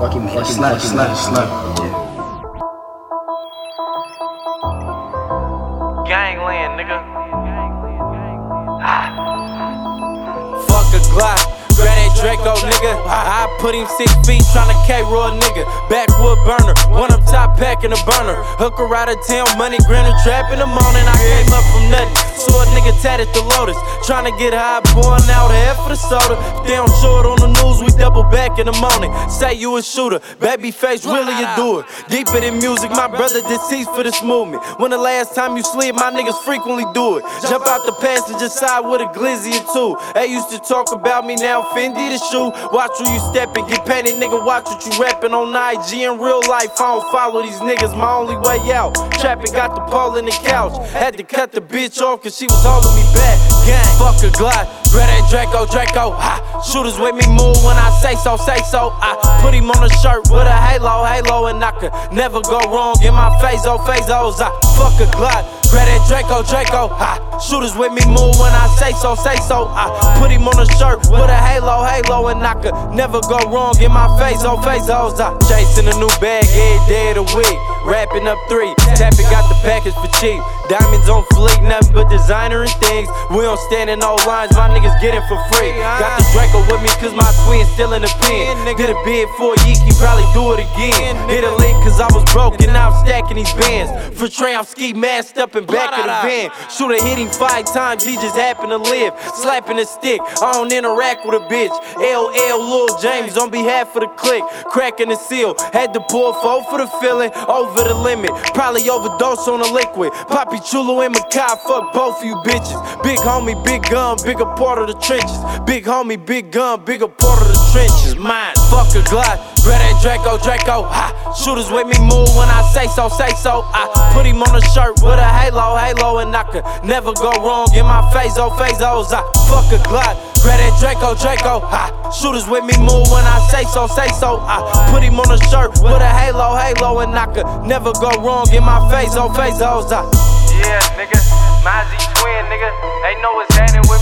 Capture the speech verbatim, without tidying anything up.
fucking hit, slap, slap, slap. Gangland, nigga. Ah. Fuck a Glock. Grab that Draco, nigga. I put him six feet tryna K-roll a nigga. Backwood burner, one up top pack in a burner. Hooker out of town, money, grinning, trap in the morning. I came up from nothing. Saw a nigga tatted the Lotus. Tryna get high, pouring out half of the soda. If they don't show it on the news, we double back in the morning. Say you a shooter, baby face, really you do it. Deeper than music, my brother deceased for this movement. When the last time you slid, my niggas frequently do it. Jump out the passenger side with a glizzy or two. They used to talk about me, now Fendi the shoe. Watch where you steppin', get painted, nigga. Watch what you rappin' on I G. In real life, I don't follow these niggas. My only way out. Trappin', got the pole in the couch. Had to cut the bitch off cause she was holding me back. Gang, fuck a Glock. Grab that Draco, Draco. Ha. Shooters with me move when I say so, say so. I put him on a shirt with a halo, halo, and I could never go wrong in my phaso, phasos. I fuck a Glock. Grab that Draco, Draco. Ha. Shooters with me move when I say so, say so. I put him on a shirt with a halo, halo, and I could never go wrong in my phaso, phasos. I chasing a new bag every day of the week. Wrapping up three, tapping got the package for cheap. Diamonds on fleek, nothing but designer and things. We don't stand in no lines, my niggas get it for free. Got the Draco with me cause my twin still in the pen. Did a bid for a Yeeky, probably do it again. Hit a lick cause I was broke and now I'm stacking these bands. For Trey, I'm ski masked up in back of the van. Shooter hit him five times, he just happened to live. Slapping a stick, I don't interact with a bitch. L L Lil James on behalf of the clique. Cracking the seal, had to pour four for the feeling. Over the limit, probably overdose on a liquid. Poppy Chulo and Makai, fuck both of you bitches. Big homie, big gun, bigger part of the trenches. Big homie, big gun, bigger part of the trenches. Mine, fuck a Glock, grab that Draco, Draco. Ha. Shooters with me move when I say so, say so. I put him on a shirt with a halo, halo, and I could never go wrong in my phaso, phasos. I fuck a Glock, grab that Draco, Draco. Ha. Shooters with me move when I say so, say so. I put him on a shirt with a halo, halo, and I could never go wrong in my phaso, phasos. I yeah, nigga, Mozzie twin, nigga. They know what's happening with